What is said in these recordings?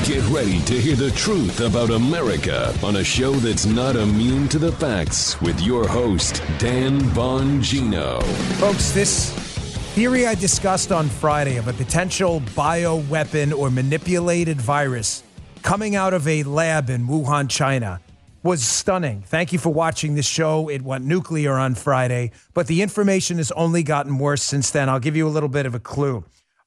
Get ready to hear the truth about America on a show that's not immune to the facts with your host, Dan Bongino. Folks, this theory I discussed on Friday of a potential bioweapon or manipulated virus coming out of a lab in Wuhan, China, was stunning. Thank you for watching this show. It went nuclear on Friday, but the information has only gotten worse since then. I'll give you a little bit of a clue.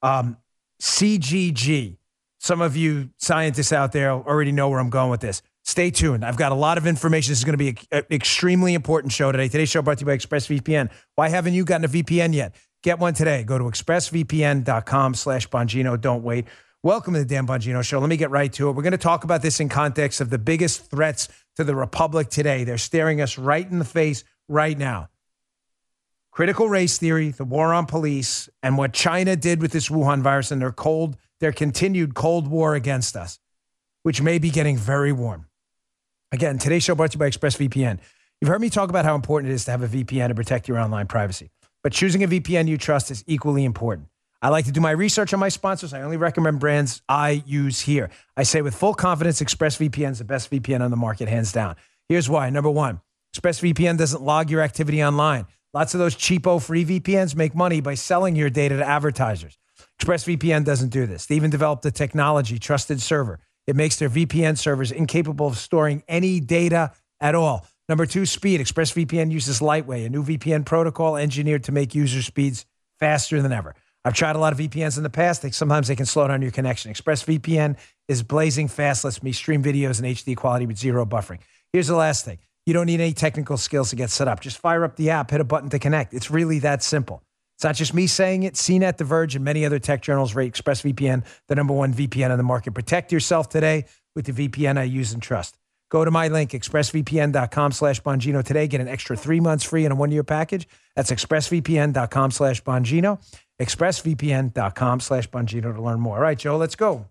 CGG. Some of you scientists out there already know where I'm going with this. Stay tuned. I've got a lot of information. This is going to be an extremely important show today. Today's show brought to you by ExpressVPN. Why haven't you gotten a VPN yet? Get one today. Go to expressvpn.com/Bongino. Don't wait. Welcome to the Dan Bongino Show. Let me get right to it. We're going to talk about this in context of the biggest threats to the Republic today. They're staring us right in the face right now. Critical race theory, the war on police, and what China did with this Wuhan virus and their continued Cold War against us, which may be getting very warm. Again, today's show brought to you by ExpressVPN. You've heard me talk about how important it is to have a VPN to protect your online privacy, but choosing a VPN you trust is equally important. I like to do my research on my sponsors. I only recommend brands I use here. I say with full confidence, ExpressVPN is the best VPN on the market, hands down. Here's why. Number one, ExpressVPN doesn't log your activity online. Lots of those cheapo free VPNs make money by selling your data to advertisers. ExpressVPN doesn't do this. They even developed a technology, trusted server. It makes their VPN servers incapable of storing any data at all. Number two, speed. ExpressVPN uses Lightway, a new VPN protocol engineered to make user speeds faster than ever. I've tried a lot of VPNs in the past. Sometimes they can slow down your connection. ExpressVPN is blazing fast, lets me stream videos in HD quality with zero buffering. Here's the last thing. You don't need any technical skills to get set up. Just fire up the app, hit a button to connect. It's really that simple. It's not just me saying it. CNET, The Verge, and many other tech journals rate ExpressVPN the number one VPN on the market. Protect yourself today with the VPN I use and trust. Go to my link, expressvpn.com/Bongino today. Get an extra 3 months free and a 1-year package. That's expressvpn.com/Bongino. expressvpn.com/Bongino to learn more. All right, Joe, let's go.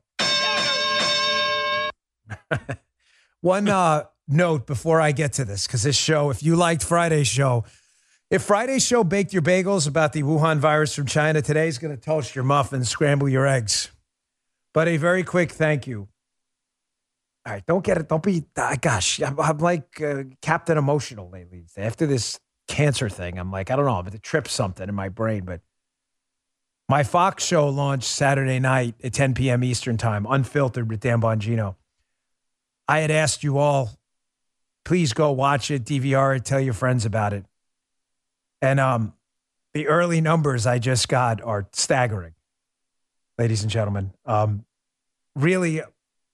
One note before I get to this, because this show, if you liked Friday's show, if Friday's show baked your bagels about the Wuhan virus from China, today's going to toast your muffins, scramble your eggs. But a very quick thank you. All right, don't get it. Don't be, gosh, I'm like Captain Emotional lately. After this cancer thing, I'm like, I don't know, but it tripped something in my brain. But my Fox show launched Saturday night at 10 p.m. Eastern time, Unfiltered with Dan Bongino. I had asked you all, please go watch it, DVR it, tell your friends about it. And the early numbers I just got are staggering, ladies and gentlemen. Really, come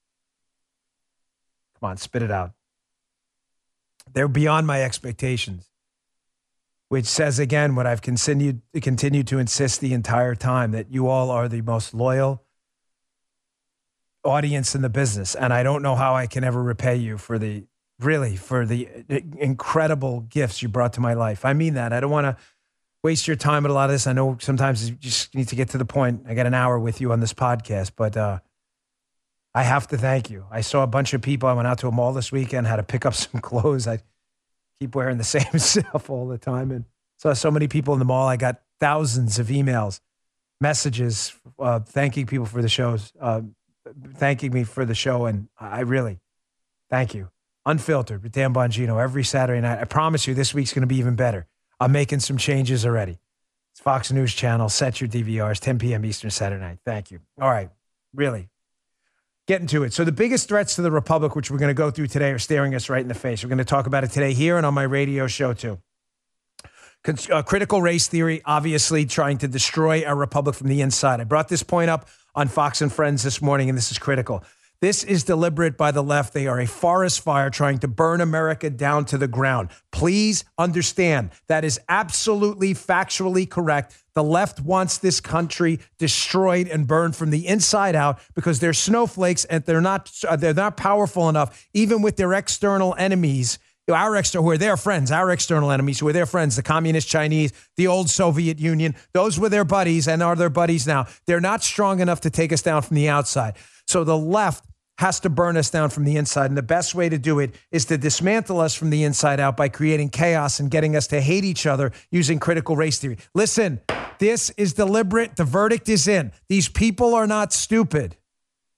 on, spit it out. They're beyond my expectations, which says, again, what I've continued to insist the entire time, that you all are the most loyal audience in the business. And I don't know how I can ever repay you for the incredible gifts you brought to my life. I mean that. I don't want to waste your time with a lot of this. I know sometimes you just need to get to the point. I got an hour with you on this podcast, but I have to thank you. I saw a bunch of people. I went out to a mall this weekend, had to pick up some clothes. I keep wearing the same stuff all the time, and saw so many people in the mall. I got thousands of emails, messages, thanking people for the shows, thanking me for the show, and I really thank you. Unfiltered with Dan Bongino every Saturday night. I promise you this week's going to be even better. I'm making some changes already. It's Fox News Channel. Set your DVRs, 10 p.m. Eastern Saturday night. Thank you. All right. Really. Getting to it. So the biggest threats to the Republic, which we're going to go through today, are staring us right in the face. We're going to talk about it today here and on my radio show too. Critical race theory, obviously trying to destroy our Republic from the inside. I brought this point up on Fox and Friends this morning, and this is critical. This is deliberate by the left. They are a forest fire trying to burn America down to the ground. Please understand that is absolutely factually correct. The left wants this country destroyed and burned from the inside out because they're snowflakes and they're not powerful enough, even with their external enemies. Who are their friends, our external enemies, who are their friends, the communist Chinese, the old Soviet Union. Those were their buddies and are their buddies now. They're not strong enough to take us down from the outside. So the left has to burn us down from the inside. And the best way to do it is to dismantle us from the inside out by creating chaos and getting us to hate each other using critical race theory. Listen, this is deliberate. The verdict is in. These people are not stupid.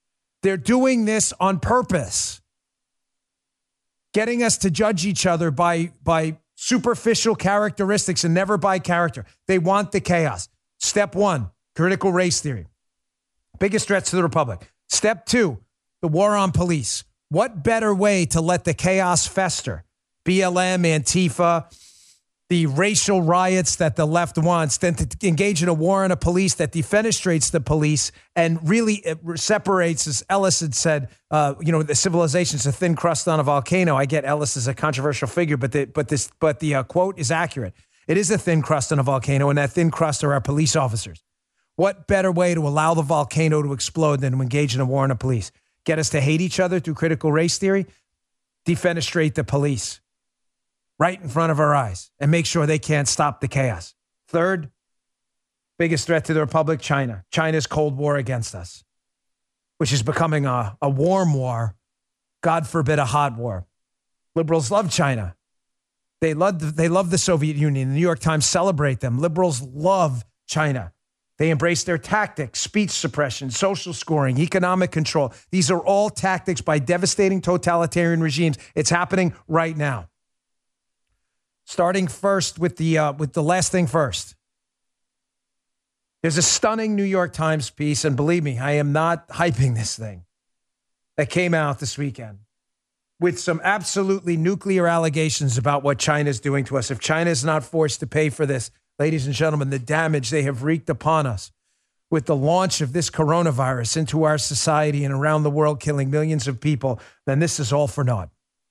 They're doing this on purpose, getting us to judge each other by superficial characteristics and never by character. They want the chaos. Step one, critical race theory. Biggest threats to the republic. Step two, the war on police. What better way to let the chaos fester? BLM, Antifa, the racial riots that the left wants, than to engage in a war on a police that defenestrates the police and really separates, as Ellis had said, the civilization's a thin crust on a volcano. I get Ellis as a controversial figure, but the quote is accurate. It is a thin crust on a volcano, and that thin crust are our police officers. What better way to allow the volcano to explode than to engage in a war on a police? Get us to hate each other through critical race theory, defenestrate the police right in front of our eyes and make sure they can't stop the chaos. Third, biggest threat to the republic, China. China's Cold War against us, which is becoming a warm war, God forbid a hot war. Liberals love China. They love the Soviet Union. The New York Times celebrate them. Liberals love China. They embrace their tactics, speech suppression, social scoring, economic control. These are all tactics by devastating totalitarian regimes. It's happening right now. Starting first with the last thing first. There's a stunning New York Times piece, and believe me, I am not hyping this thing, that came out this weekend with some absolutely nuclear allegations about what China's doing to us. If China is not forced to pay for this, ladies and gentlemen, the damage they have wreaked upon us with the launch of this coronavirus into our society and around the world, killing millions of people, then this is all for naught.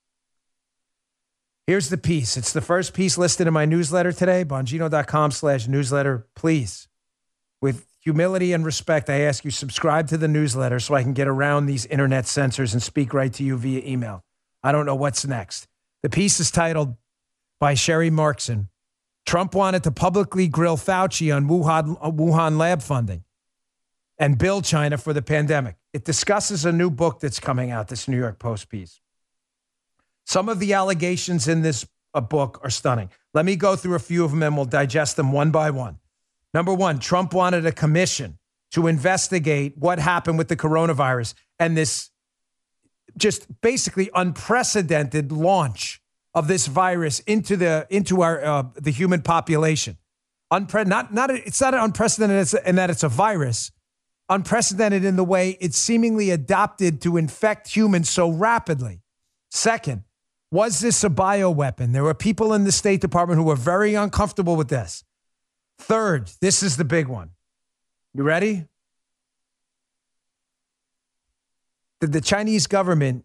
Here's the piece. It's the first piece listed in my newsletter today, bongino.com/newsletter. Please, with humility and respect, I ask you subscribe to the newsletter so I can get around these internet censors and speak right to you via email. I don't know what's next. The piece is titled by Sherry Markson, Trump wanted to publicly grill Fauci on Wuhan lab funding and bill China for the pandemic. It discusses a new book that's coming out, this New York Post piece. Some of the allegations in this book are stunning. Let me go through a few of them and we'll digest them one by one. Number one, Trump wanted a commission to investigate what happened with the coronavirus and this just basically unprecedented launch of this virus into our the human population. It's not unprecedented in that it's a virus. Unprecedented in the way it's seemingly adopted to infect humans so rapidly. Second, was this a bioweapon? There were people in the State Department who were very uncomfortable with this. Third, this is the big one. You ready? Did the Chinese government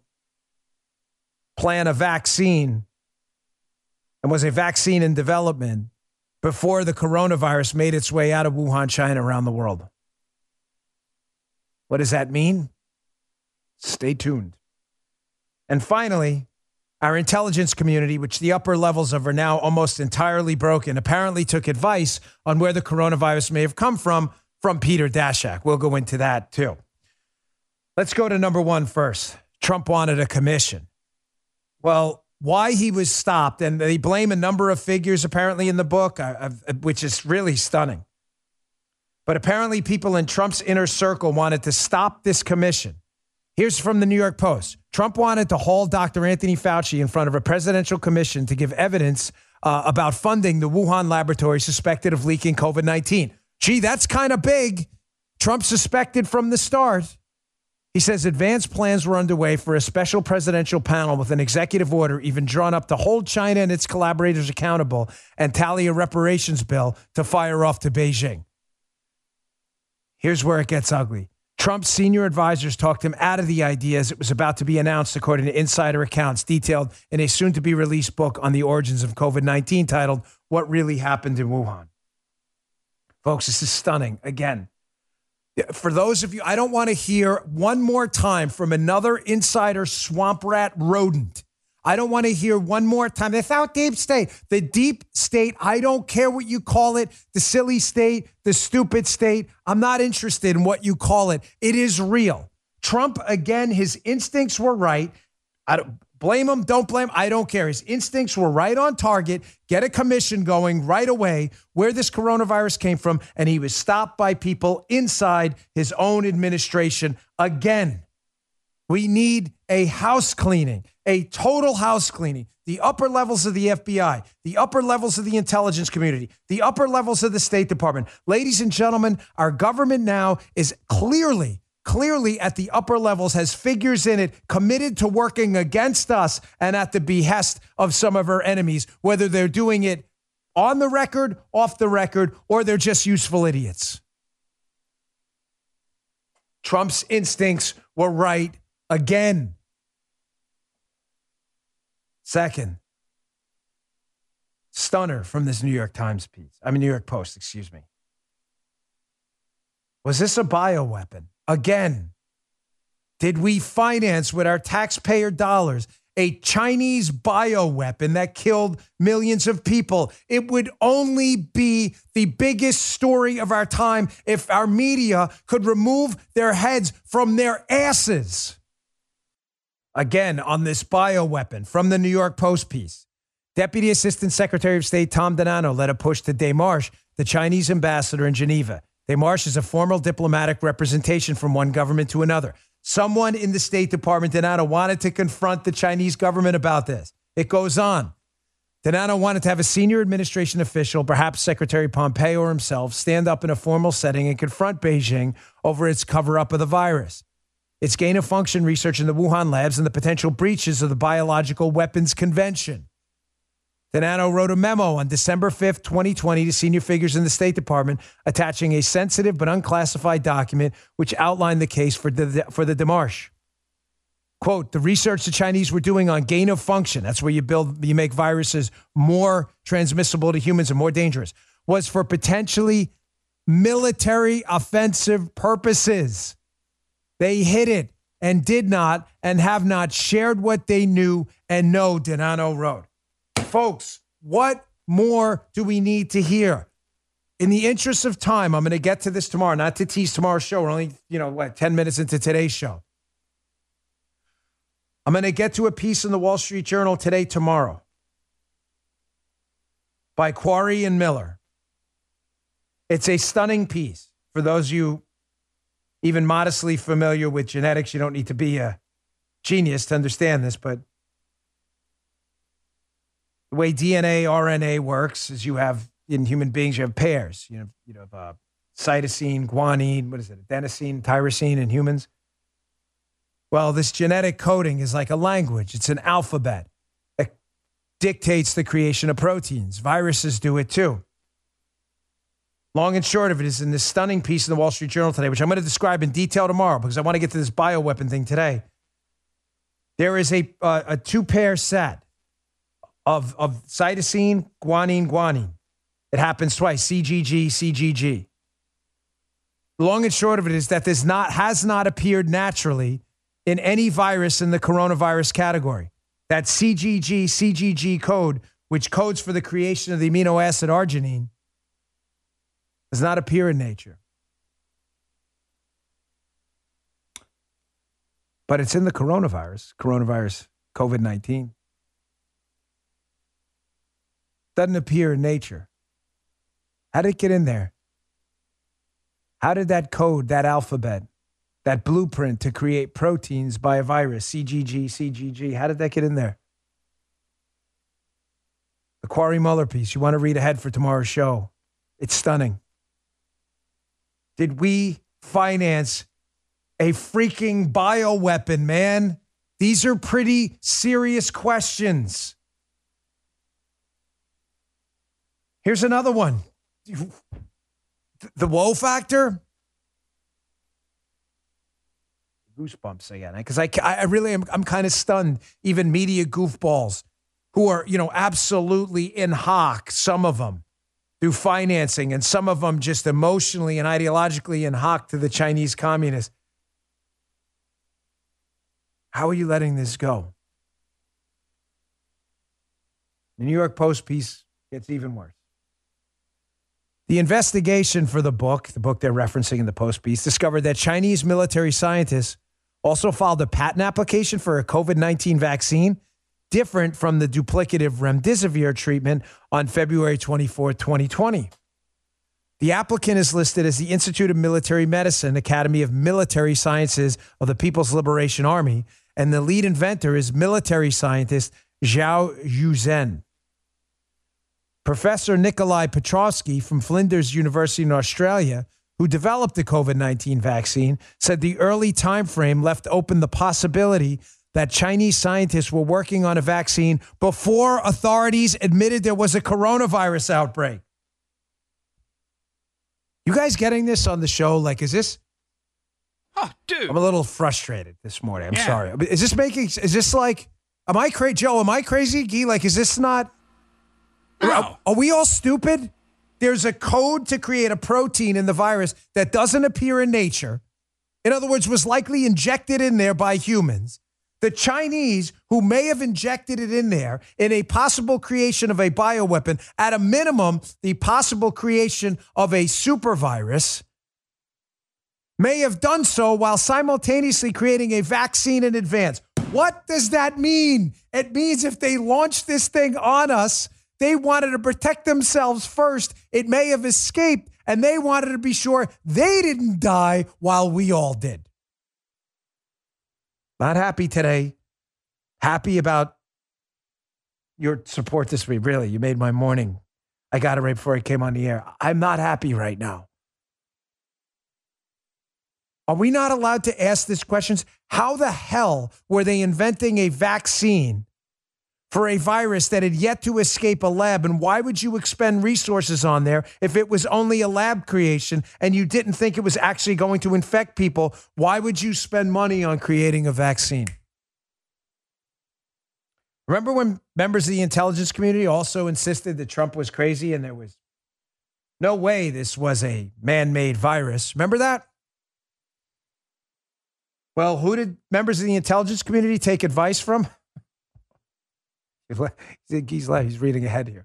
plan a vaccine and was a vaccine in development before the coronavirus made its way out of Wuhan, China, around the world? What does that mean? Stay tuned. And finally, our intelligence community, which the upper levels of are now almost entirely broken, apparently took advice on where the coronavirus may have come from Peter Daszak. We'll go into that too. Let's go to number one first. Trump wanted a commission. Well, why he was stopped, and they blame a number of figures apparently in the book, which is really stunning. But apparently people in Trump's inner circle wanted to stop this commission. Here's from the New York Post. Trump wanted to haul Dr. Anthony Fauci in front of a presidential commission to give evidence about funding the Wuhan laboratory suspected of leaking COVID-19. Gee, that's kind of big. Trump suspected from the start. He says advanced plans were underway for a special presidential panel with an executive order even drawn up to hold China and its collaborators accountable and tally a reparations bill to fire off to Beijing. Here's where it gets ugly. Trump's senior advisors talked him out of the idea as it was about to be announced, according to insider accounts detailed in a soon-to-be-released book on the origins of COVID-19 titled, What Really Happened in Wuhan. Folks, this is stunning. Again, for those of you, I don't want to hear one more time from another insider swamp rat rodent. I don't want to hear one more time. It's out deep state. The deep state, I don't care what you call it, the silly state, the stupid state. I'm not interested in what you call it. It is real. Trump, again, his instincts were right. I don't blame him, don't blame him. I don't care. His instincts were right on target. Get a commission going right away where this coronavirus came from. And he was stopped by people inside his own administration again. We need a house cleaning, a total house cleaning. The upper levels of the FBI, the upper levels of the intelligence community, the upper levels of the State Department. Ladies and gentlemen, our government now is clearly at the upper levels, has figures in it committed to working against us and at the behest of some of our enemies, whether they're doing it on the record, off the record, or they're just useful idiots. Trump's instincts were right again. Second, stunner from this New York Post, excuse me. Was this a bioweapon? Again, did we finance with our taxpayer dollars a Chinese bioweapon that killed millions of people? It would only be the biggest story of our time if our media could remove their heads from their asses. Again, on this bioweapon from the New York Post piece, Deputy Assistant Secretary of State Tom Donano led a push to Demarche, the Chinese ambassador in Geneva. Demarche is a formal diplomatic representation from one government to another. Someone in the State Department, Donano, wanted to confront the Chinese government about this. It goes on. Donano wanted to have a senior administration official, perhaps Secretary Pompeo or himself, stand up in a formal setting and confront Beijing over its cover-up of the virus, its gain-of-function research in the Wuhan labs, and the potential breaches of the Biological Weapons Convention. Donano wrote a memo on December 5th, 2020 to senior figures in the State Department attaching a sensitive but unclassified document which outlined the case for the Demarche. Quote, the research the Chinese were doing on gain of function, that's where you make viruses more transmissible to humans and more dangerous, was for potentially military offensive purposes. They hid it and did not and have not shared what they knew and know, Donano wrote. Folks, what more do we need to hear? In the interest of time, I'm going to get to this tomorrow, not to tease tomorrow's show. We're only, 10 minutes into today's show. I'm going to get to a piece in the Wall Street Journal tomorrow by Quarry and Miller. It's a stunning piece. For those of you even modestly familiar with genetics, you don't need to be a genius to understand this, but the way DNA, RNA works is you have, in human beings, you have pairs. You have cytosine, guanine, adenosine, tyrosine in humans. Well, this genetic coding is like a language. It's an alphabet. It dictates the creation of proteins. Viruses do it too. Long and short of it is in this stunning piece in the Wall Street Journal today, which I'm going to describe in detail tomorrow because I want to get to this bioweapon thing today. There is a two-pair set of cytosine, guanine. It happens twice, CGG. Long and short of it is that this has not appeared naturally in any virus in the coronavirus category. That CGG code, which codes for the creation of the amino acid arginine, does not appear in nature. But it's in the coronavirus COVID-19. Doesn't appear in nature. How did it get in there? How did that code, that alphabet, that blueprint to create proteins by a virus, CGG, how did that get in there? The Quarry Muller piece, you want to read ahead for tomorrow's show. It's stunning. Did we finance a freaking bioweapon, man? These are pretty serious questions. Here's another one. The woe factor? Goosebumps again. Because I really am, I'm kind of stunned. Even media goofballs who are, absolutely in hock, some of them, through financing, and some of them just emotionally and ideologically in hock to the Chinese communists. How are you letting this go? The New York Post piece gets even worse. The investigation for the book they're referencing in the Post piece, discovered that Chinese military scientists also filed a patent application for a COVID-19 vaccine different from the duplicative remdesivir treatment on February 24, 2020. The applicant is listed as the Institute of Military Medicine, Academy of Military Sciences of the People's Liberation Army, and the lead inventor is military scientist Zhao Yuzhen. Professor Nikolai Petrovsky from Flinders University in Australia, who developed the COVID-19 vaccine, said the early time frame left open the possibility that Chinese scientists were working on a vaccine before authorities admitted there was a coronavirus outbreak. You guys getting this on the show? Like, is this? Oh, dude. I'm a little frustrated this morning. I'm sorry. Is this like, am I crazy? Joe, am I crazy? Guy, like, is this not? No. Are we all stupid? There's a code to create a protein in the virus that doesn't appear in nature. In other words, was likely injected in there by humans. The Chinese, who may have injected it in there in a possible creation of a bioweapon, at a minimum, the possible creation of a super virus, may have done so while simultaneously creating a vaccine in advance. What does that mean? It means if they launched this thing on us, they wanted to protect themselves first. It may have escaped, and they wanted to be sure they didn't die while we all did. Not happy today. Happy about your support this week. Really, you made my morning. I got it right before I came on the air. I'm not happy right now. Are we not allowed to ask these questions? How the hell were they inventing a vaccine for a virus that had yet to escape a lab? And why would you expend resources on there if it was only a lab creation and you didn't think it was actually going to infect people? Why would you spend money on creating a vaccine? Remember when members of the intelligence community also insisted that Trump was crazy and there was no way this was a man-made virus? Remember that? Well, who did members of the intelligence community take advice from? He's reading ahead here.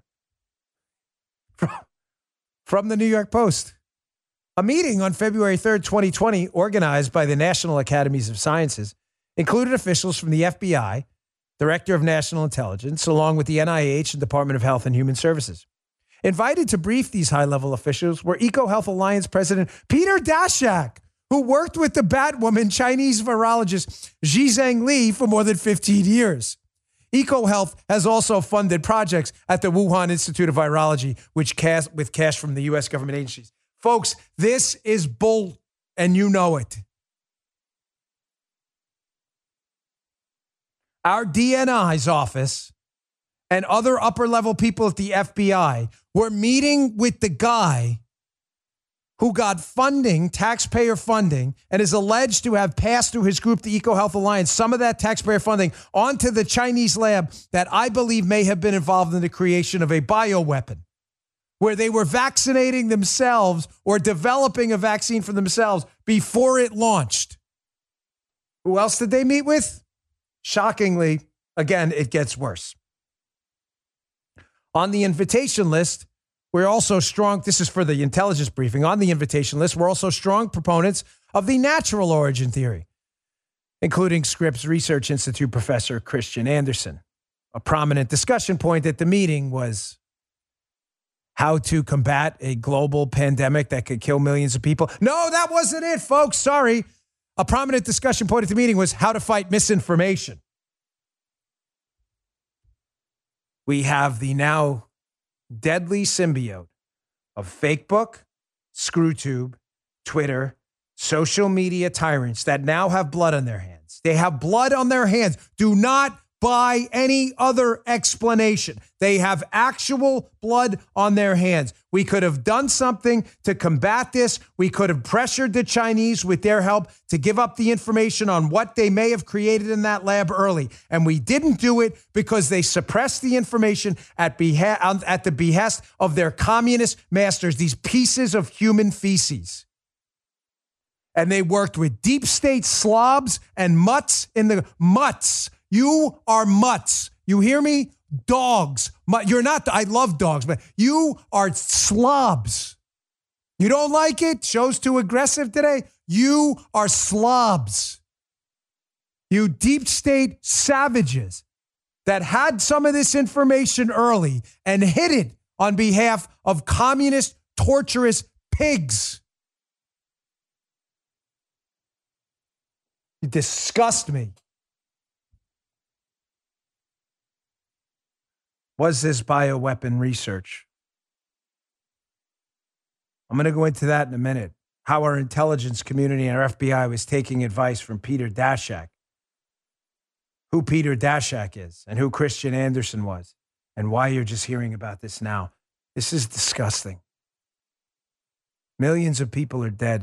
From the New York Post. A meeting on February 3rd, 2020, organized by the National Academies of Sciences, included officials from the FBI, Director of National Intelligence, along with the NIH and Department of Health and Human Services. Invited to brief these high-level officials were EcoHealth Alliance President Peter Daszak, who worked with the Batwoman Chinese virologist Zhizheng Li for more than 15 years. EcoHealth has also funded projects at the Wuhan Institute of Virology, with cash from the U.S. government agencies. Folks, this is bull, and you know it. Our DNI's office and other upper-level people at the FBI were meeting with the guy who got funding, taxpayer funding, and is alleged to have passed through his group, the EcoHealth Alliance, some of that taxpayer funding onto the Chinese lab that I believe may have been involved in the creation of a bioweapon, where they were vaccinating themselves or developing a vaccine for themselves before it launched. Who else did they meet with? Shockingly, again, it gets worse. On the invitation list, we're also strong, this is for the intelligence briefing, on the invitation list, we're also strong proponents of the natural origin theory, including Scripps Research Institute professor Christian Anderson. A prominent discussion point at the meeting was how to combat a global pandemic that could kill millions of people. No, that wasn't it, folks. Sorry. A prominent discussion point at the meeting was how to fight misinformation. We have the now deadly symbiote of Fakebook, ScrewTube, Twitter, social media tyrants that now have blood on their hands. They have blood on their hands. Do not buy any other explanation. They have actual blood on their hands. We could have done something to combat this. We could have pressured the Chinese with their help to give up the information on what they may have created in that lab early. And we didn't do it because they suppressed the information at the behest of their communist masters, these pieces of human feces. And they worked with deep state slobs and mutts in the mutts. You are mutts. You hear me? Dogs. You're not, I love dogs, but you are slobs. You don't like it? Show's too aggressive today? You are slobs. You deep state savages that had some of this information early and hid it on behalf of communist, torturous pigs. You disgust me. Was this bioweapon research? I'm going to go into that in a minute. How our intelligence community and our FBI was taking advice from Peter Daszak. Who Peter Daszak is and who Christian Anderson was and why you're just hearing about this now. This is disgusting. Millions of people are dead.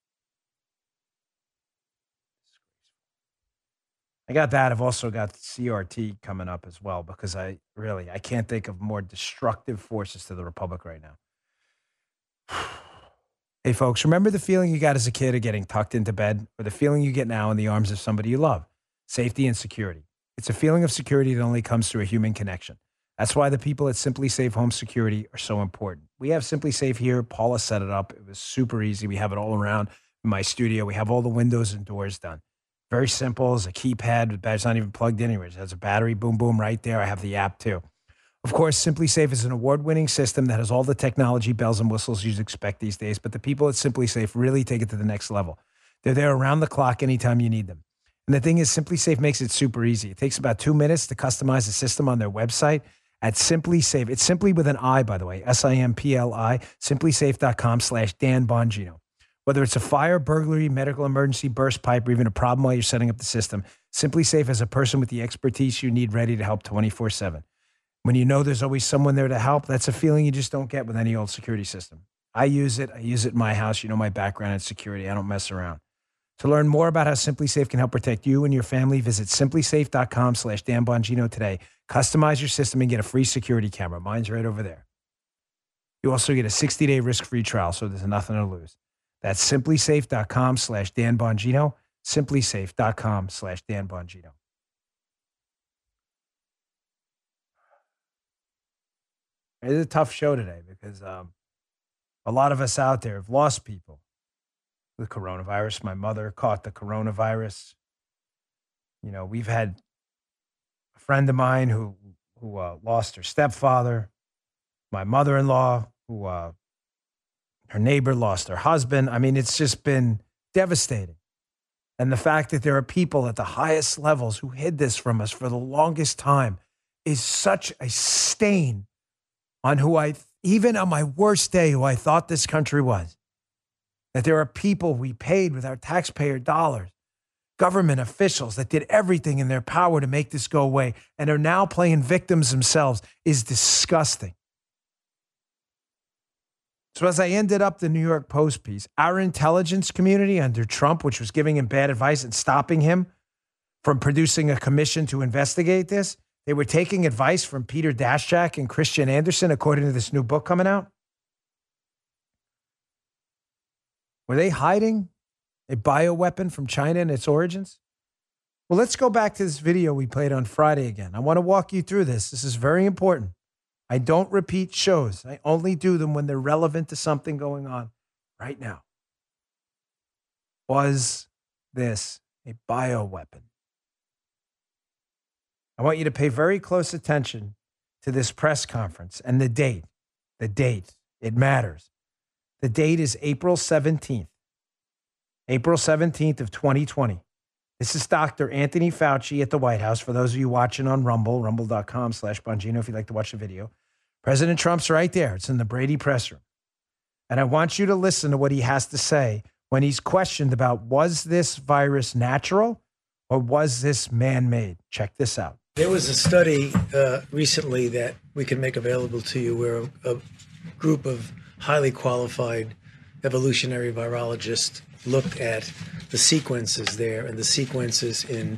I got that. I've also got CRT coming up as well because I can't think of more destructive forces to the Republic right now. Hey, folks, remember the feeling you got as a kid of getting tucked into bed or the feeling you get now in the arms of somebody you love? Safety and security. It's a feeling of security that only comes through a human connection. That's why the people at Simply Safe Home Security are so important. We have Simply Safe here. Paula set it up. It was super easy. We have it all around in my studio. We have all the windows and doors done. Very simple. It's a keypad. The battery's not even plugged in anywhere. It has a battery, boom, boom, right there. I have the app too. Of course, Simply Safe is an award-winning system that has all the technology, bells and whistles you'd expect these days, but the people at Simply Safe really take it to the next level. They're there around the clock anytime you need them. And the thing is, Simply Safe makes it super easy. It takes about 2 minutes to customize the system on their website at Simply Safe. It's simply with an I, by the way, SIMPLI, simplysafe.com/Dan Bongino. Whether it's a fire, burglary, medical emergency, burst pipe, or even a problem while you're setting up the system, Simply Safe has a person with the expertise you need ready to help 24/7. When you know there's always someone there to help, that's a feeling you just don't get with any old security system. I use it in my house. You know my background in security. I don't mess around. To learn more about how Simply Safe can help protect you and your family, visit simplysafe.com/Dan Bongino today. Customize your system and get a free security camera. Mine's right over there. You also get a 60-day risk-free trial, so there's nothing to lose. That's simplysafe.com/Dan Bongino, simplysafe.com/Dan Bongino. It's a tough show today because a lot of us out there have lost people with coronavirus. My mother caught the coronavirus. You know, we've had a friend of mine who lost her stepfather, my mother-in-law who her neighbor lost her husband. I mean, it's just been devastating. And the fact that there are people at the highest levels who hid this from us for the longest time is such a stain on who even on my worst day, who I thought this country was. That there are people we paid with our taxpayer dollars, government officials that did everything in their power to make this go away and are now playing victims themselves is disgusting. So as I ended up the New York Post piece, our intelligence community under Trump, which was giving him bad advice and stopping him from producing a commission to investigate this, they were taking advice from Peter Daszak and Christian Anderson, according to this new book coming out. Were they hiding a bioweapon from China and its origins? Well, let's go back to this video we played on Friday again. I want to walk you through this. This is very important. I don't repeat shows. I only do them when they're relevant to something going on right now. Was this a bioweapon? I want you to pay very close attention to this press conference and the date. The date. It matters. The date is April 17th. April 17th of 2020. This is Dr. Anthony Fauci at the White House. For those of you watching on Rumble, rumble.com/Bongino if you'd like to watch the video. President Trump's right there. It's in the Brady press room. And I want you to listen to what he has to say when he's questioned about, was this virus natural or was this man-made? Check this out. There was a study recently that we can make available to you where a group of highly qualified evolutionary virologists looked at the sequences there and the sequences in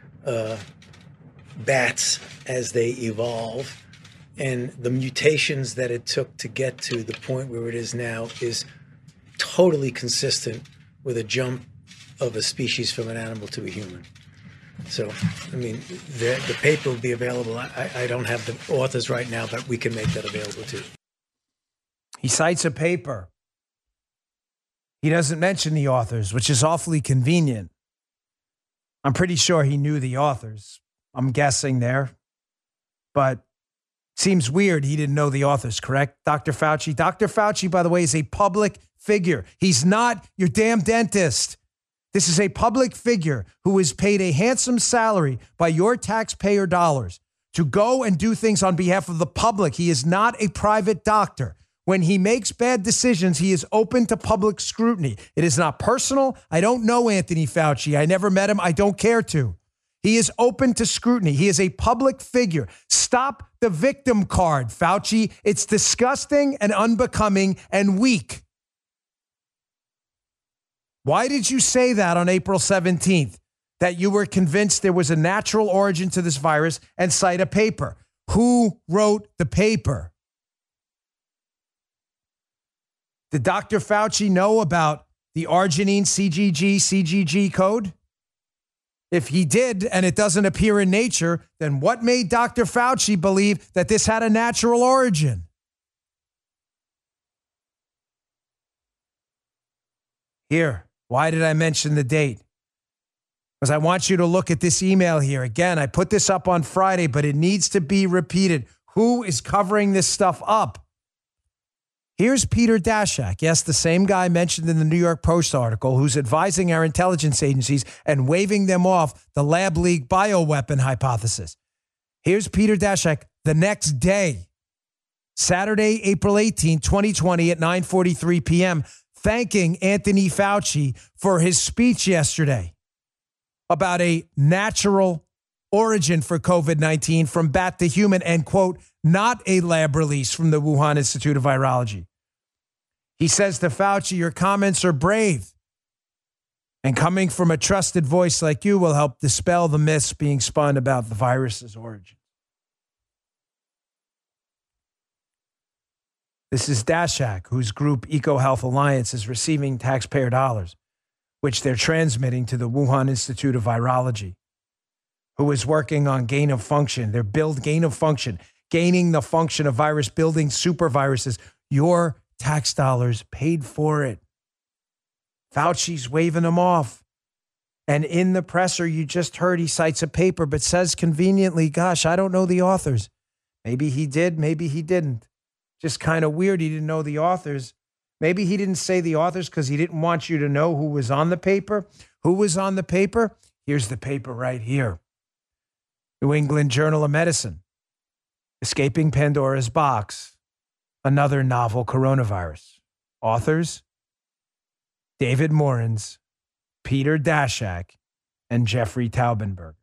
bats as they evolve. And the mutations that it took to get to the point where it is now is totally consistent with a jump of a species from an animal to a human. So, I mean, the paper will be available. I don't have the authors right now, but we can make that available too. He cites a paper. He doesn't mention the authors, which is awfully convenient. I'm pretty sure he knew the authors. I'm guessing there. But seems weird he didn't know the authors, correct? Dr. Fauci. Dr. Fauci, by the way, is a public figure. He's not your damn dentist. This is a public figure who is paid a handsome salary by your taxpayer dollars to go and do things on behalf of the public. He is not a private doctor. When he makes bad decisions, he is open to public scrutiny. It is not personal. I don't know Anthony Fauci. I never met him. I don't care to. He is open to scrutiny. He is a public figure. Stop the victim card, Fauci. It's disgusting and unbecoming and weak. Why did you say that on April 17th? That you were convinced there was a natural origin to this virus and cite a paper? Who wrote the paper? Did Dr. Fauci know about the arginine CGG code? If he did, and it doesn't appear in Nature, then what made Dr. Fauci believe that this had a natural origin? Here, why did I mention the date? Because I want you to look at this email here. Again, I put this up on Friday, but it needs to be repeated. Who is covering this stuff up? Here's Peter Daszak, yes, the same guy mentioned in the New York Post article, who's advising our intelligence agencies and waving them off the lab leak bioweapon hypothesis. Here's Peter Daszak the next day, Saturday, April 18, 2020 at 9:43 p.m., thanking Anthony Fauci for his speech yesterday about a natural origin for COVID-19 from bat to human and, quote, not a lab release from the Wuhan Institute of Virology. He says to Fauci, your comments are brave, and coming from a trusted voice like you will help dispel the myths being spun about the virus's origin. This is Daszak, whose group EcoHealth Alliance is receiving taxpayer dollars, which they're transmitting to the Wuhan Institute of Virology, who is working on gain of function. They're gain of function, gaining the function of virus, building super viruses. Your tax dollars paid for it. Fauci's waving them off. And in the presser, you just heard he cites a paper, but says conveniently, gosh, I don't know the authors. Maybe he did, maybe he didn't. Just kind of weird he didn't know the authors. Maybe he didn't say the authors because he didn't want you to know who was on the paper. Who was on the paper? Here's the paper right here. New England Journal of Medicine. Escaping Pandora's Box. Another novel coronavirus. Authors, David Morens, Peter Daszak, and Jeffrey Taubenberger.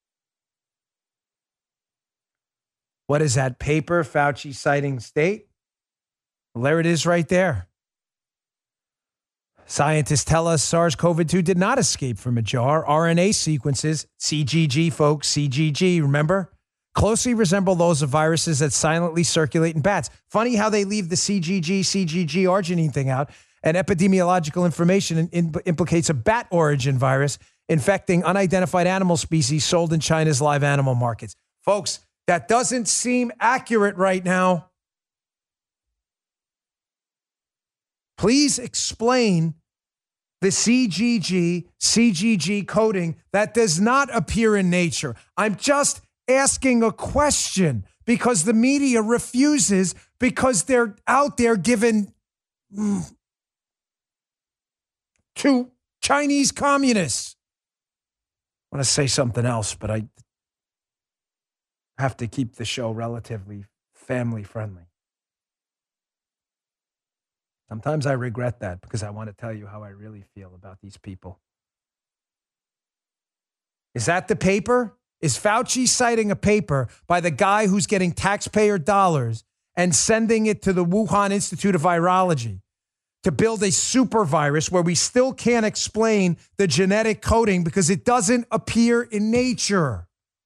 What is that paper Fauci citing state? Well, there it is right there. Scientists tell us SARS-CoV-2 did not escape from a jar. RNA sequences, CGG, folks, CGG, remember? Closely resemble those of viruses that silently circulate in bats. Funny how they leave the CGG arginine thing out, and epidemiological information implicates a bat origin virus infecting unidentified animal species sold in China's live animal markets. Folks, that doesn't seem accurate right now. Please explain the CGG coding that does not appear in Nature. I'm just asking a question because the media refuses, because they're out there giving to Chinese communists. I want to say something else, but I have to keep the show relatively family friendly. Sometimes I regret that because I want to tell you how I really feel about these people. Is that the paper? Is Fauci citing a paper by the guy who's getting taxpayer dollars and sending it to the Wuhan Institute of Virology to build a super virus where we still can't explain the genetic coding because it doesn't appear in Nature?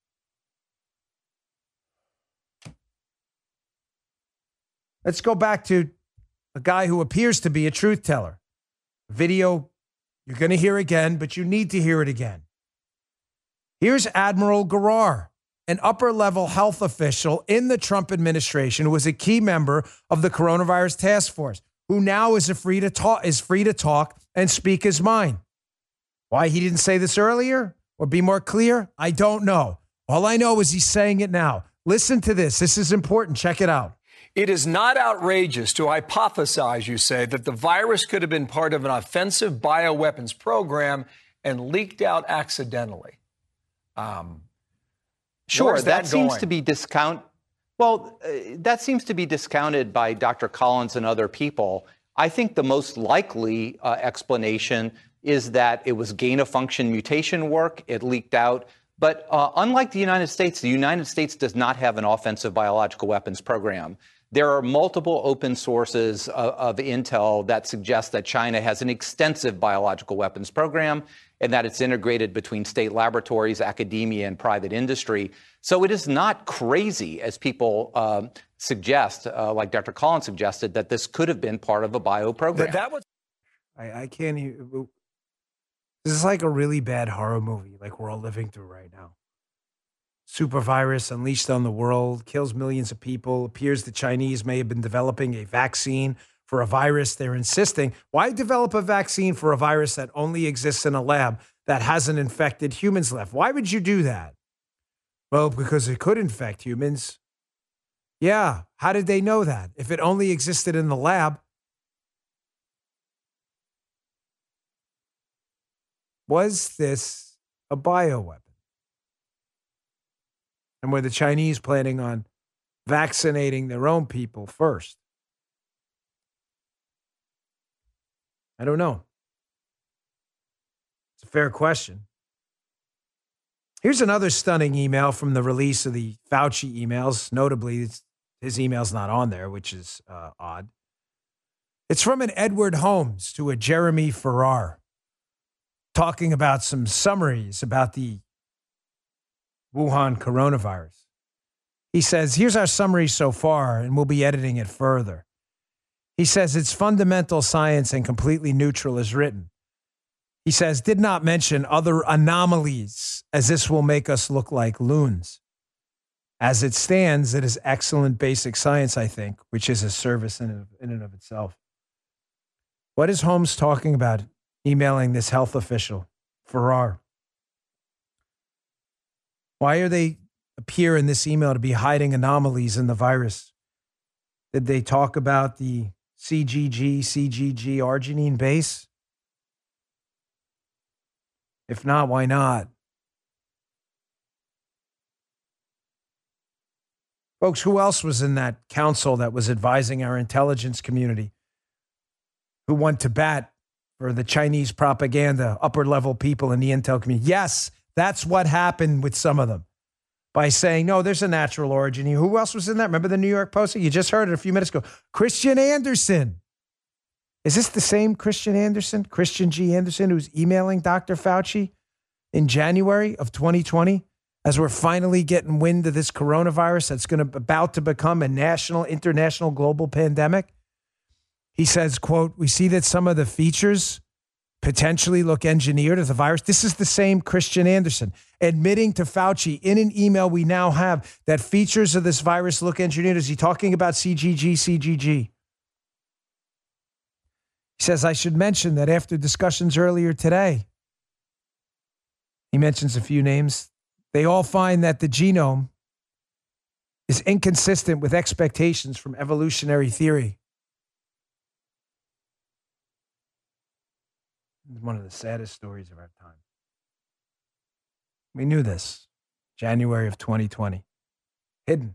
Let's go back to a guy who appears to be a truth teller. Video you're going to hear again, but you need to hear it again. Here's Admiral Giroir, an upper-level health official in the Trump administration who was a key member of the coronavirus task force, who now is free to talk and speak his mind. Why he didn't say this earlier or be more clear, I don't know. All I know is he's saying it now. Listen to this. This is important. Check it out. It is not outrageous to hypothesize, you say, that the virus could have been part of an offensive bioweapons program and leaked out accidentally. Sure, that seems going? to be that seems to be discounted by Dr. Collins and other people. I think the most likely explanation is that it was gain-of-function mutation work. It leaked out. But unlike the United States does not have an offensive biological weapons program. There are multiple open sources of intel that suggest that China has an extensive biological weapons program and that it's integrated between state laboratories, academia, and private industry. So it is not crazy, as people suggest, like Dr. Collins suggested, that this could have been part of a bio program. I can't even. This is like a really bad horror movie, like we're all living through right now. Super virus unleashed on the world, kills millions of people. Appears the Chinese may have been developing a vaccine for a virus. They're insisting, why develop a vaccine for a virus that only exists in a lab that hasn't infected humans left? Why would you do that? Well, because it could infect humans. Yeah, how did they know that? If it only existed in the lab. Was this a bioweapon? And were the Chinese planning on vaccinating their own people first? I don't know. It's a fair question. Here's another stunning email from the release of the Fauci emails. Notably, his email's not on there, which is odd. It's from an Edward Holmes to a Jeremy Farrar, talking about some summaries about the Wuhan coronavirus. He says, here's our summary so far, and we'll be editing it further. He says, it's fundamental science and completely neutral as written. He says, did not mention other anomalies, as this will make us look like loons. As it stands, it is excellent basic science, I think, which is a service in and of itself. What is Holmes talking about emailing this health official, Farrar? Why are they appear in this email to be hiding anomalies in the virus? Did they talk about the CGG arginine base? If not, why not? Folks, who else was in that council that was advising our intelligence community? Who went to bat for the Chinese propaganda, upper level people in the intel community? Yes, that's what happened with some of them. By saying, no, there's a natural origin here. Who else was in that? Remember the New York Post? You just heard it a few minutes ago. Christian Anderson. Is this the same Christian Anderson, Christian G. Anderson, who's emailing Dr. Fauci in January of 2020 as we're finally getting wind of this coronavirus that's about to become a national, international, global pandemic? He says, quote, we see that some of the features potentially look engineered as a virus. This is the same Christian Anderson admitting to Fauci in an email we now have that features of this virus look engineered. Is he talking about CGG? He says, I should mention that after discussions earlier today, he mentions a few names, they all find that the genome is inconsistent with expectations from evolutionary theory. One of the saddest stories of our time. We knew this. January of 2020. Hidden.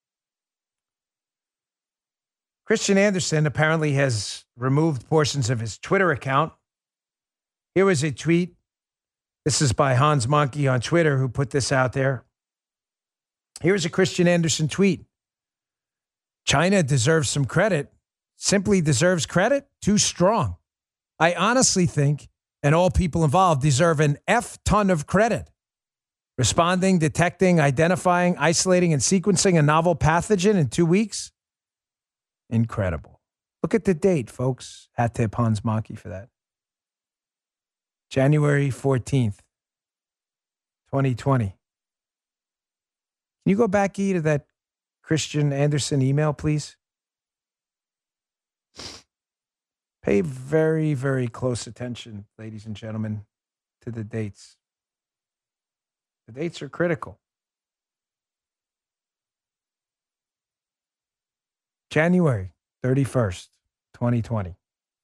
Christian Anderson apparently has removed portions of his Twitter account. Here was a tweet. This is by Hans Monkey on Twitter, who put this out there. Here's a Christian Anderson tweet. China deserves some credit. Simply deserves credit? Too strong. I honestly think, and all people involved deserve an F ton of credit. Responding, detecting, identifying, isolating, and sequencing a novel pathogen in 2 weeks? Incredible. Look at the date, folks. Hat tip Hans Monkey for that. January 14th, 2020. Can you go back, E, to that Christian Anderson email, please? Pay very, very close attention, ladies and gentlemen, to the dates. The dates are critical. January 31st, 2020.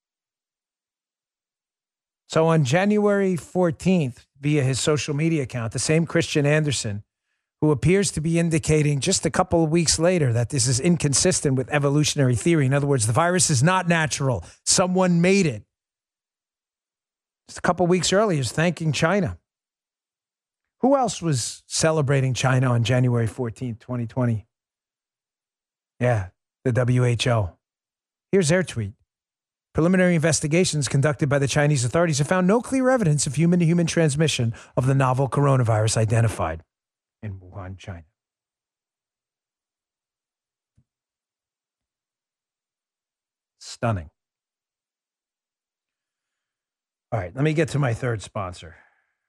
So on January 14th, via his social media account, the same Christian Anderson, who appears to be indicating just a couple of weeks later that this is inconsistent with evolutionary theory. In other words, the virus is not natural. Someone made it. Just a couple of weeks earlier, is thanking China. Who else was celebrating China on January 14th, 2020? Yeah, the WHO. Here's their tweet. Preliminary investigations conducted by the Chinese authorities have found no clear evidence of human-to-human transmission of the novel coronavirus identified in Wuhan, China. Stunning. All right, let me get to my third sponsor.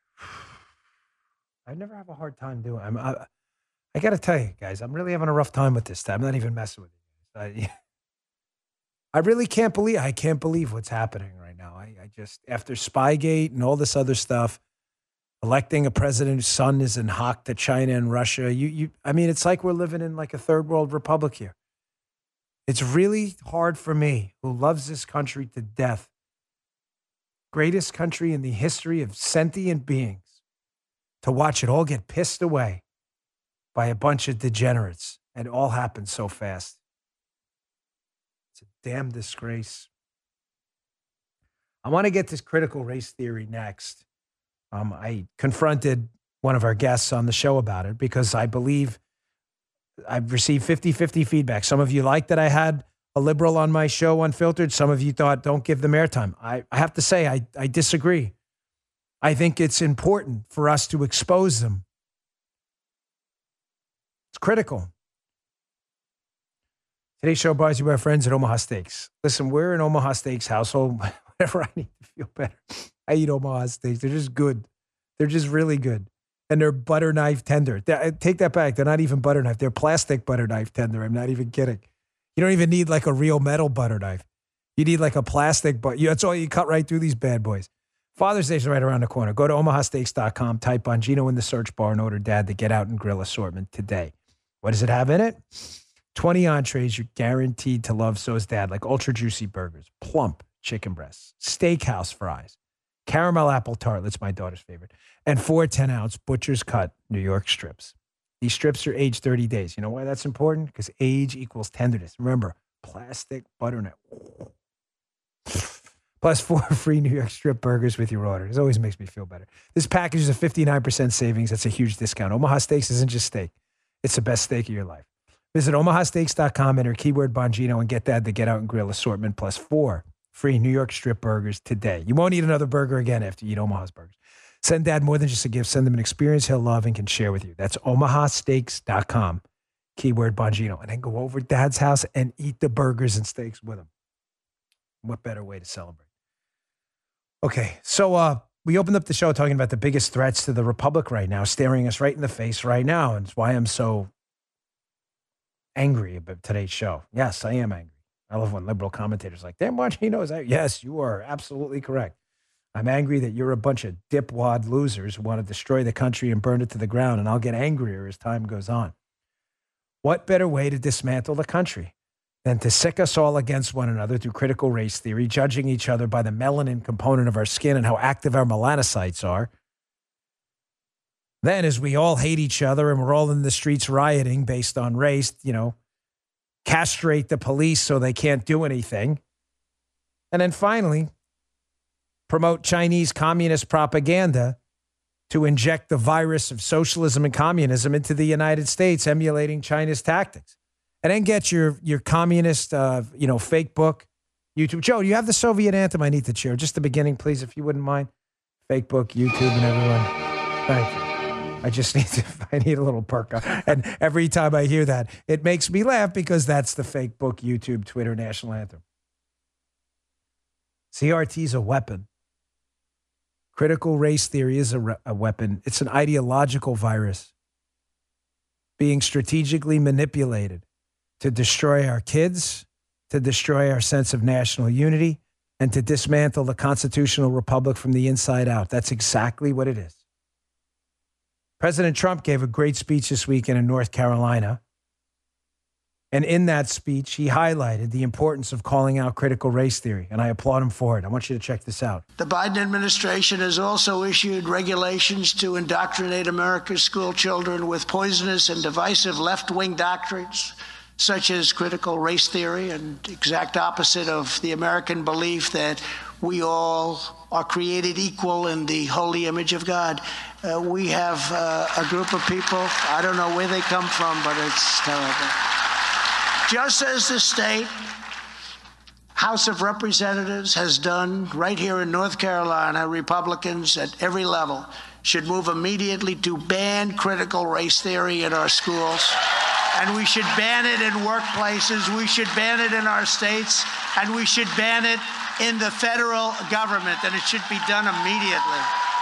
I never have a hard time doing it. I got to tell you, guys, I'm really having a rough time with this. I'm not even messing with you. I really can't believe what's happening right now. I just, after Spygate and all this other stuff, electing a president whose son is in hock to China and Russia, I mean, it's like we're living in like a third world republic here. It's really hard for me, who loves this country to death, greatest country in the history of sentient beings, to watch it all get pissed away by a bunch of degenerates. And it all happened so fast. It's a damn disgrace. I want to get to critical race theory next. I confronted one of our guests on the show about it because I believe I've received 50-50 feedback. Some of you liked that I had a liberal on my show, Unfiltered. Some of you thought, don't give them airtime. I have to say, I disagree. I think it's important for us to expose them. It's critical. Today's show brought to you by our friends at Omaha Steaks. Listen, we're an Omaha Steaks household. Whenever I need to feel better, I eat Omaha Steaks. They're just good. They're just really good. And they're butter knife tender. Take that back. They're not even butter knife. They're plastic butter knife tender. I'm not even kidding. You don't even need like a real metal butter knife. You need like a plastic, but that's all you cut right through these bad boys. Father's Day is right around the corner. Go to omahasteaks.com, type Bongino in the search bar and order Dad the Get Out and Grill assortment today. What does it have in it? 20 entrees you're guaranteed to love, so is Dad, like ultra juicy burgers, plump chicken breasts, steakhouse fries, caramel apple tartlets, my daughter's favorite, and 4 10-ounce butcher's cut New York strips. These strips are aged 30 days. You know why that's important? Because age equals tenderness. Remember, plastic butter knife. Plus 4 free New York strip burgers with your order. It always makes me feel better. This package is a 59% savings. That's a huge discount. Omaha Steaks isn't just steak. It's the best steak of your life. Visit omahasteaks.com, enter keyword Bongino, and get Dad the Get Out and Grill assortment plus 4 free New York strip burgers today. You won't eat another burger again after you eat Omaha's burgers. Send Dad more than just a gift. Send him an experience he'll love and can share with you. That's omahasteaks.com, keyword Bongino. And then go over to Dad's house and eat the burgers and steaks with him. What better way to celebrate? Okay, so we opened up the show talking about the biggest threats to the republic right now, staring us right in the face right now. And it's why I'm so angry about today's show. Yes, I am angry. I love when liberal commentators are like, damn, Bongino is that? Yes, you are absolutely correct. I'm angry that you're a bunch of dipwad losers who want to destroy the country and burn it to the ground, and I'll get angrier as time goes on. What better way to dismantle the country than to sick us all against one another through critical race theory, judging each other by the melanin component of our skin and how active our melanocytes are? Then, as we all hate each other and we're all in the streets rioting based on race, castrate the police so they can't do anything. And then finally, promote Chinese communist propaganda to inject the virus of socialism and communism into the United States, emulating China's tactics. And then get your communist, fake book, YouTube. Joe, do you have the Soviet anthem I need to cheer? Just the beginning, please, if you wouldn't mind. Fake book, YouTube, and everyone. Thank you. I need a little perk up. And every time I hear that, it makes me laugh because that's the fake book, YouTube, Twitter, national anthem. CRT is a weapon. Critical race theory is a weapon. It's an ideological virus being strategically manipulated to destroy our kids, to destroy our sense of national unity, and to dismantle the constitutional republic from the inside out. That's exactly what it is. President Trump gave a great speech this weekend in North Carolina. And in that speech, he highlighted the importance of calling out critical race theory, and I applaud him for it. I want you to check this out. The Biden administration has also issued regulations to indoctrinate America's school children with poisonous and divisive left-wing doctrines, such as critical race theory, and exact opposite of the American belief that we all are created equal in the holy image of God. We have a group of people, I don't know where they come from, but it's terrible. Just as the state House of Representatives has done right here in North Carolina, Republicans at every level should move immediately to ban critical race theory in our schools. And we should ban it in workplaces, we should ban it in our states, and we should ban it in the federal government, and it should be done immediately.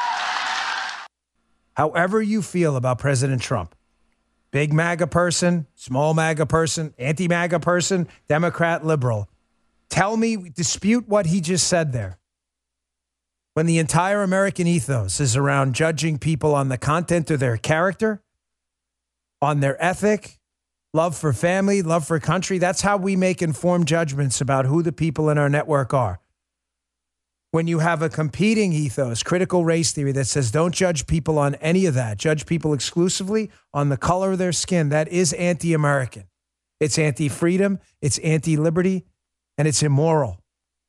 However you feel about President Trump, big MAGA person, small MAGA person, anti-MAGA person, Democrat, liberal, tell me, dispute what he just said there. When the entire American ethos is around judging people on the content of their character, on their ethic, love for family, love for country, that's how we make informed judgments about who the people in our network are. When you have a competing ethos, critical race theory that says don't judge people on any of that, judge people exclusively on the color of their skin, that is anti-American. It's anti-freedom, it's anti-liberty, and it's immoral.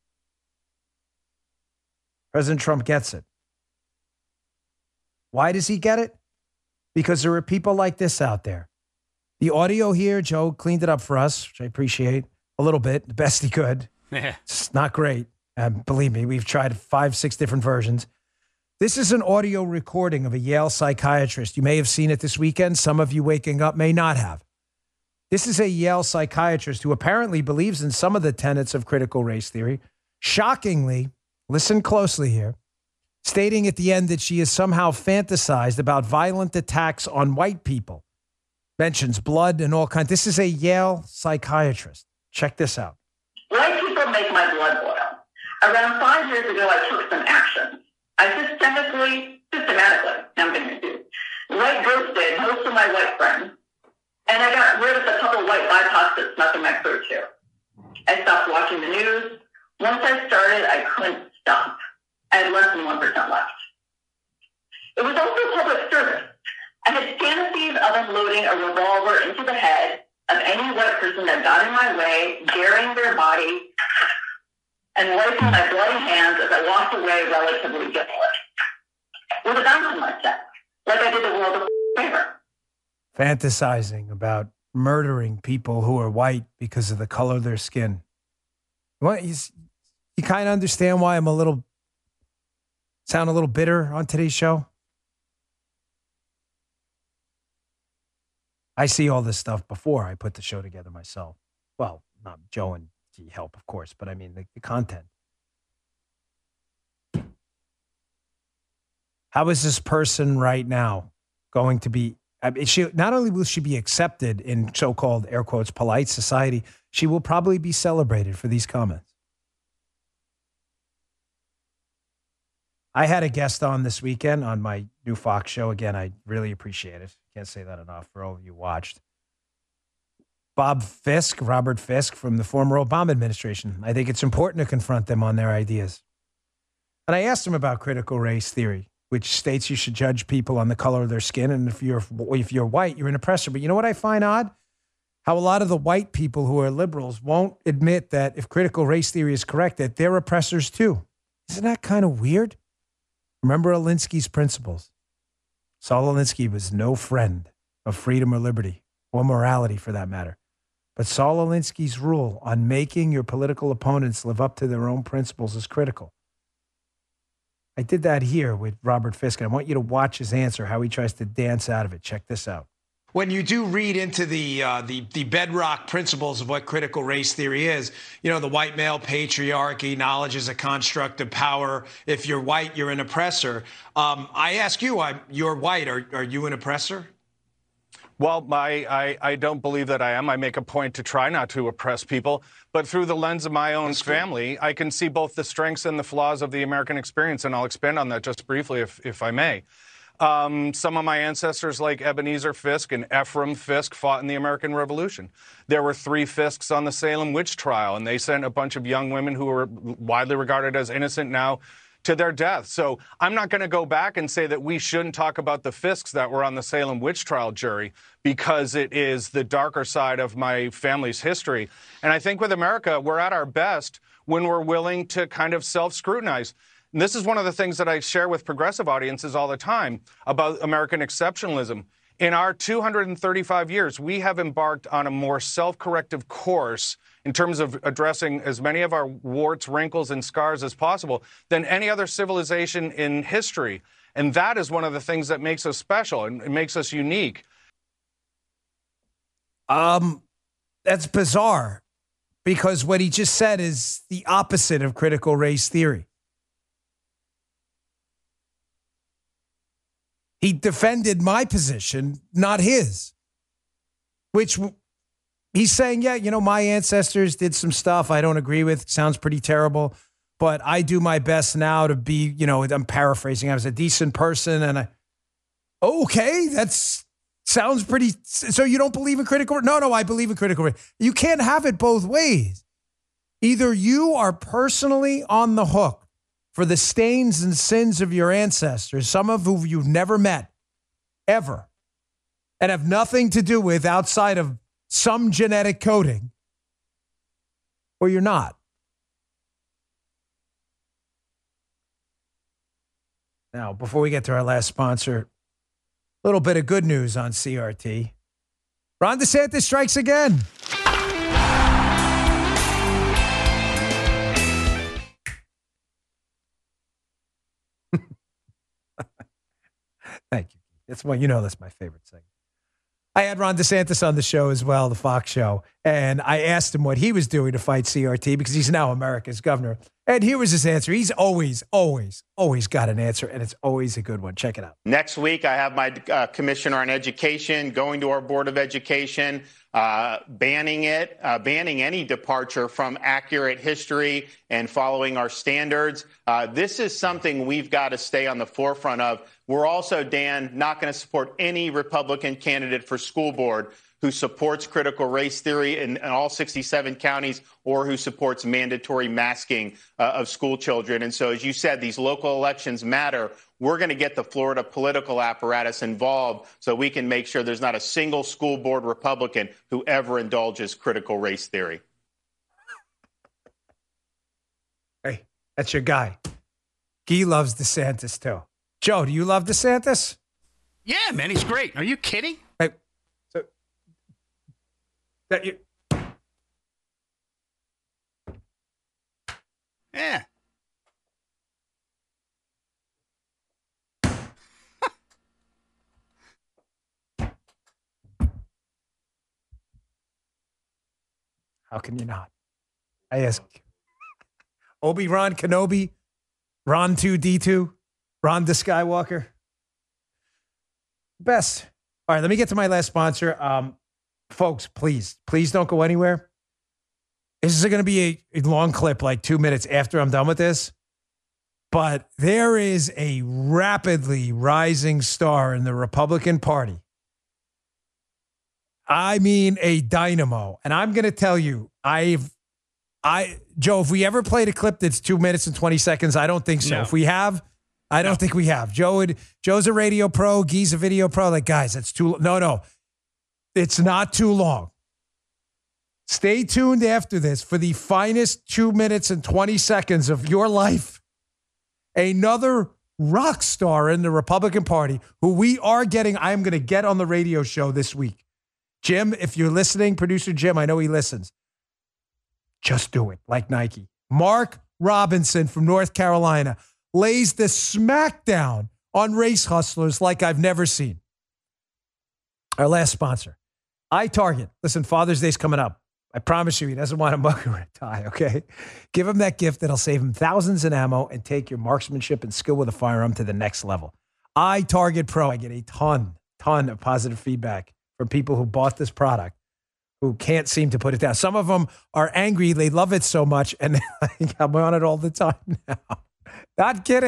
President Trump gets it. Why does he get it? Because there are people like this out there. The audio here, Joe cleaned it up for us, which I appreciate a little bit, the best he could. It's not great. Believe me, we've tried 5-6 different versions. This is an audio recording of a Yale psychiatrist. You may have seen it this weekend. Some of you waking up may not have. This is a Yale psychiatrist who apparently believes in some of the tenets of critical race theory. Shockingly, listen closely here, stating at the end that she has somehow fantasized about violent attacks on white people. Mentions blood and all kinds. This is a Yale psychiatrist. Check this out. White people make my blood boil. Around 5 years ago, I took some action. I systematically, I'm going to do, white ghosted most of my white friends. And I got rid of a couple white BIPOCs that snuck in my crew too. I stopped watching the news. Once I started, I couldn't stop. I had less than 1% left. It was also public service. I had fantasies of unloading a revolver into the head of any white person that got in my way, burying their body, and wiping my bloody hands as I walked away relatively guiltless. With a bounce in my step, like I did the world a favor. Fantasizing about murdering people who are white because of the color of their skin. You kind of understand why I'm sound a little bitter on today's show? I see all this stuff before I put the show together myself. Well, not Joe and G help, of course, but I mean the content. How is this person right now going to be? I mean, not only will she be accepted in so-called, air quotes, polite society, she will probably be celebrated for these comments. I had a guest on this weekend on my new Fox show. Again, I really appreciate it. Can't say that enough for all of you watched. Robert Fisk from the former Obama administration. I think it's important to confront them on their ideas. And I asked him about critical race theory, which states you should judge people on the color of their skin. And if you're white, you're an oppressor. But you know what I find odd? How a lot of the white people who are liberals won't admit that if critical race theory is correct, that they're oppressors too. Isn't that kind of weird? Remember Alinsky's principles. Saul Alinsky was no friend of freedom or liberty, or morality for that matter. But Saul Alinsky's rule on making your political opponents live up to their own principles is critical. I did that here with Robert Fisk, and I want you to watch his answer, how he tries to dance out of it. Check this out. When you do read into the bedrock principles of what critical race theory is, you know, the white male patriarchy, knowledge is a construct of power. If you're white, you're an oppressor. I ask you, you're white. Are you an oppressor? Well, I don't believe that I am. I make a point to try not to oppress people. But through the lens of my own family, I can see both the strengths and the flaws of the American experience. And I'll expand on that just briefly, if I may. Some of my ancestors, like Ebenezer Fisk and Ephraim Fisk, fought in the American Revolution. There were 3 Fisks on the Salem witch trial, and they sent a bunch of young women who were widely regarded as innocent now to their death. So I'm not going to go back and say that we shouldn't talk about the Fisks that were on the Salem witch trial jury, because it is the darker side of my family's history. And I think with America, we're at our best when we're willing to kind of self-scrutinize. And this is one of the things that I share with progressive audiences all the time about American exceptionalism. In our 235 years, we have embarked on a more self-corrective course in terms of addressing as many of our warts, wrinkles, and scars as possible than any other civilization in history. And that is one of the things that makes us special and it makes us unique. That's bizarre, because what he just said is the opposite of critical race theory. He defended my position, not his, which he's saying, yeah, you know, my ancestors did some stuff I don't agree with. Sounds pretty terrible, but I do my best now to be, you know, I'm paraphrasing. I was a decent person and okay, sounds pretty. So you don't believe in critical? No, I believe in critical race. You can't have it both ways. Either you are personally on the hook for the stains and sins of your ancestors, some of whom you've never met, ever, and have nothing to do with outside of some genetic coding, or you're not. Now, before we get to our last sponsor, a little bit of good news on CRT. Ron DeSantis strikes again. Thank you. That's why, you know, that's my favorite segment. I had Ron DeSantis on the show as well, the Fox show, and I asked him what he was doing to fight CRT because he's now America's governor. And here was his answer. He's always got an answer, and it's always a good one. Check it out. Next week, I have my commissioner on education going to our Board of Education, banning any departure from accurate history and following our standards. This is something we've got to stay on the forefront of. We're also, Dan, not going to support any Republican candidate for school board who supports critical race theory in all 67 counties or who supports mandatory masking of school children. And so, as you said, these local elections matter. We're going to get the Florida political apparatus involved so we can make sure there's not a single school board Republican who ever indulges critical race theory. Hey, that's your guy. Guy loves DeSantis, too. Joe, do you love DeSantis? Yeah, man, he's great. Are you kidding? Hey, so that you. Yeah. How can you not? I ask Obi-Wan Kenobi, Ron 2D2, Ron the Skywalker. Best. All right, let me get to my last sponsor. Folks, please don't go anywhere. This is going to be a long clip, like 2 minutes after I'm done with this. But there is a rapidly rising star in the Republican Party. I mean, a dynamo. And I'm going to tell you, Joe, if we ever played a clip that's 2 minutes and 20 seconds, I don't think so. No. If we have, I don't think we have. Joe's a radio pro. Guy's a video pro. Like, guys, that's too long. No. It's not too long. Stay tuned after this for the finest 2 minutes and 20 seconds of your life. Another rock star in the Republican Party who we are getting, I'm going to get on the radio show this week. Jim, if you're listening, producer Jim, I know he listens. Just do it, like Nike. Mark Robinson from North Carolina lays the smackdown on race hustlers like I've never seen. Our last sponsor, iTarget. Listen, Father's Day's coming up. I promise you, he doesn't want a mug or a tie, okay? Give him that gift that'll save him thousands in ammo and take your marksmanship and skill with a firearm to the next level. iTarget Pro, I get a ton of positive feedback from people who bought this product who can't seem to put it down. Some of them are angry. They love it so much, and I'm on it all the time now. Not kidding.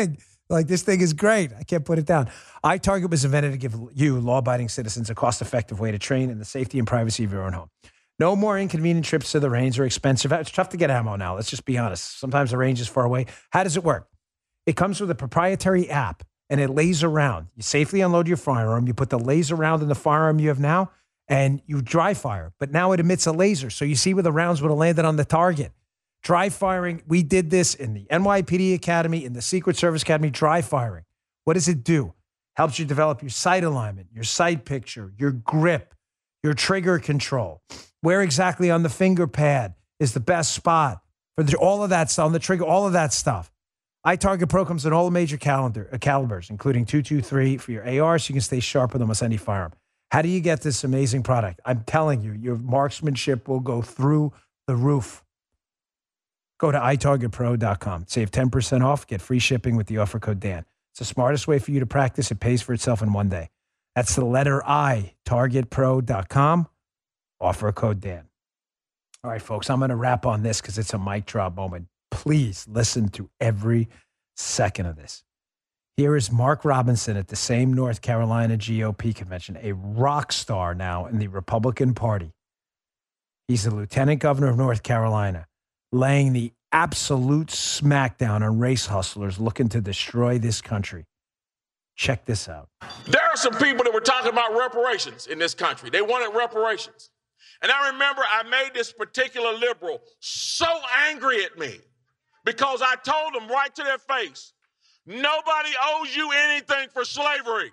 Like, this thing is great. I can't put it down. iTarget was invented to give you, law-abiding citizens, a cost-effective way to train in the safety and privacy of your own home. No more inconvenient trips to the range or expensive. It's tough to get ammo now. Let's just be honest. Sometimes the range is far away. How does it work? It comes with a proprietary app, and it laser round. You safely unload your firearm. You put the laser round in the firearm you have now, and you dry fire. But now it emits a laser, so you see where the rounds would have landed on the target. Dry firing, we did this in the NYPD Academy, in the Secret Service Academy, dry firing. What does it do? Helps you develop your sight alignment, your sight picture, your grip, your trigger control. Where exactly on the finger pad is the best spot for all of that stuff, on the trigger, all of that stuff. iTarget Pro comes in all the major calibers, including .223 for your AR, so you can stay sharp with almost any firearm. How do you get this amazing product? I'm telling you, your marksmanship will go through the roof. Go to itargetpro.com. Save 10% off. Get free shipping with the offer code Dan. It's the smartest way for you to practice. It pays for itself in one day. That's the letter I, targetpro.com. Offer code Dan. All right, folks, I'm going to wrap on this because it's a mic drop moment. Please listen to every second of this. Here is Mark Robinson at the same North Carolina GOP convention, a rock star now in the Republican Party. He's the lieutenant governor of North Carolina, laying the absolute smackdown on race hustlers looking to destroy this country. Check this out. There are some people that were talking about reparations in this country. They wanted reparations. And I remember I made this particular liberal so angry at me because I told them right to their face, nobody owes you anything for slavery.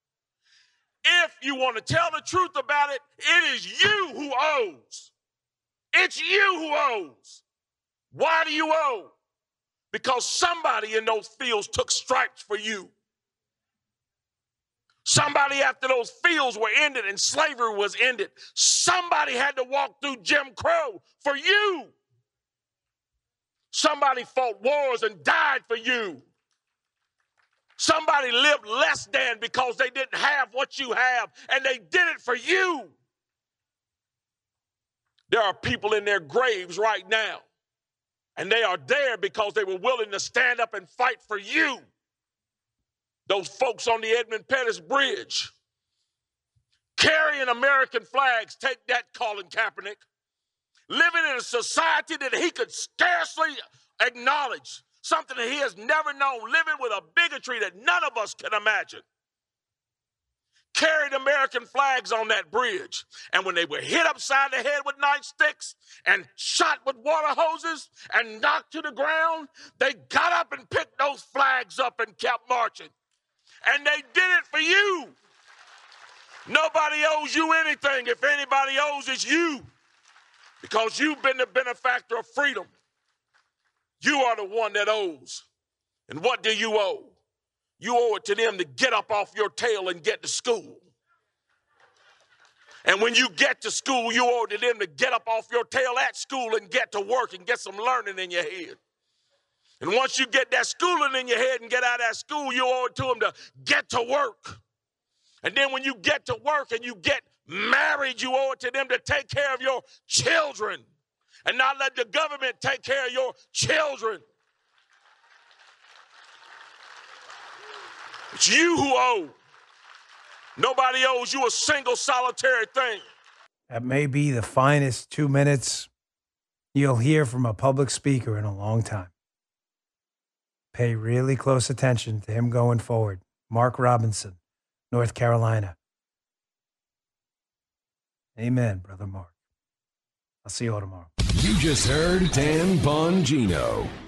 If you want to tell the truth about it, it is you who owes. It's you who owes. Why do you owe? Because somebody in those fields took stripes for you. Somebody, after those fields were ended and slavery was ended, somebody had to walk through Jim Crow for you. Somebody fought wars and died for you. Somebody lived less than because they didn't have what you have, and they did it for you. There are people in their graves right now, and they are there because they were willing to stand up and fight for you. Those folks on the Edmund Pettus Bridge carrying American flags, take that, Colin Kaepernick, living in a society that he could scarcely acknowledge, something that he has never known, living with a bigotry that none of us can imagine. Carried American flags on that bridge. And when they were hit upside the head with nightsticks and shot with water hoses and knocked to the ground, they got up and picked those flags up and kept marching. And they did it for you. Nobody owes you anything. If anybody owes, it's you. Because you've been the benefactor of freedom. You are the one that owes. And what do you owe? You owe it to them to get up off your tail and get to school. And when you get to school, you owe it to them to get up off your tail at school and get to work and get some learning in your head. And once you get that schooling in your head and get out of that school, you owe it to them to get to work. And then when you get to work and you get married, you owe it to them to take care of your children and not let the government take care of your children. It's you who owe. Nobody owes you a single solitary thing. That may be the finest 2 minutes you'll hear from a public speaker in a long time. Pay really close attention to him going forward. Mark Robinson, North Carolina. Amen, Brother Mark. I'll see you all tomorrow. You just heard Dan Bongino.